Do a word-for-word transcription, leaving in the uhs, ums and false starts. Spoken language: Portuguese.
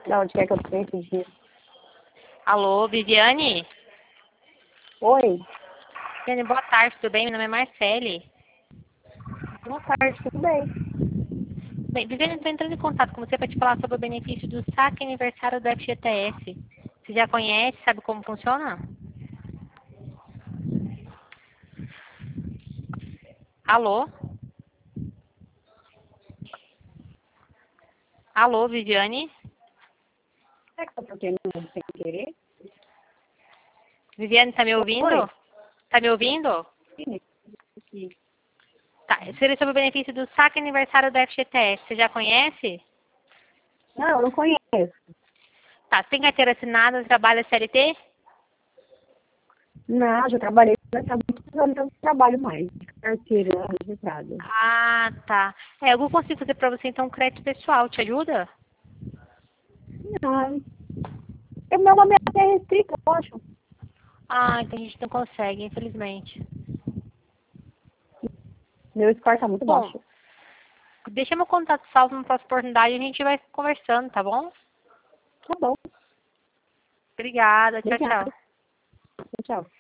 Da onde quer que eu tenha esse dia? Alô, Viviane? Oi, Viviane, boa tarde, tudo bem? Meu nome é Marcele. boa tarde, tudo bem? Bem, Viviane, estou entrando em contato com você para te falar sobre o benefício do saque aniversário do F G T S. Você já conhece, sabe como funciona? Alô? Alô, Viviane? Será que eu toquei no número sem querer? Viviane, tá me ouvindo? Oi. Tá me ouvindo? Sim, aqui. Tá, seria sobre o benefício do saque aniversário do F G T S. Você já conhece? Não, eu não conheço. Tá, você tem carteira assinada, trabalha C L T? Não, já trabalhei, já há muitos anos eu não trabalho mais. Carteira registrada. Ah, tá. É, eu vou conseguir fazer pra você então um crédito pessoal, te ajuda? Não, o meu nome é até restrito, eu acho. Ah, então a gente não consegue, infelizmente. Meu score tá muito Bom, baixo. deixa meu contato salvo numa próxima oportunidade e a gente vai conversando, tá bom? Tá bom, Obrigada, tchau, obrigada. tchau. Tchau.